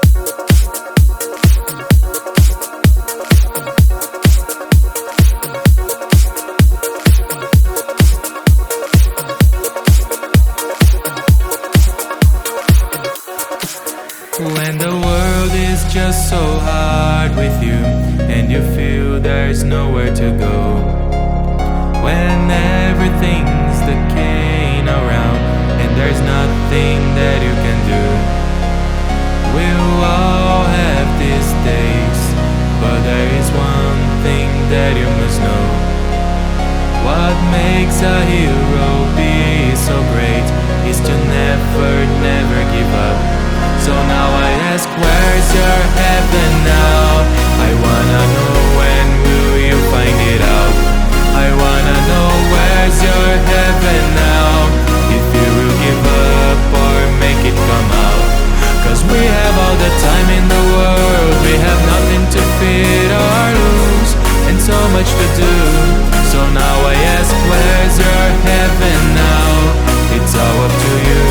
When the world is just so hard with you, and you feel there's nowhere to go, when everything's decaying around and there's nothing that you can do, we'll all have these days, but there is one thing that you must know. What makes a hero be so great is to never give up. So now I ask, where's your heaven now? I wanna know, when will you find it out? I wanna know, where's your heaven now? If you will give up or make it come out. Cause we have all the time in the world, we have nothing to fear or lose, and so much to do. So now I ask, where's your heaven now? It's all up to you.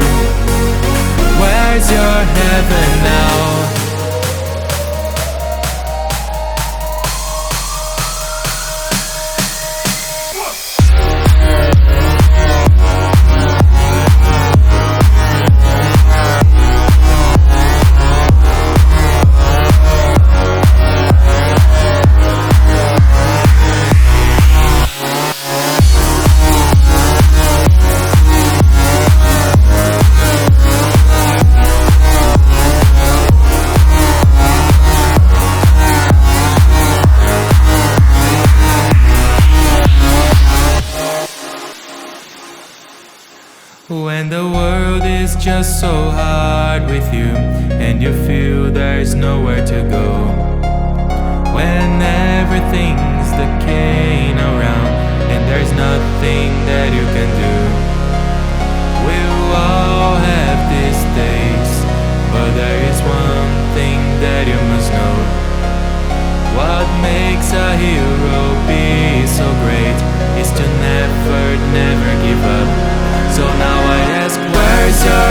Where's your heaven now? When the world is just so hard with you, and you feel there's nowhere to go, when everything's decaying around and there's nothing that you can do, we'll all have these days, but there is one thing that you must know. What makes a hero be so great is to never give up. So now I ask, where's your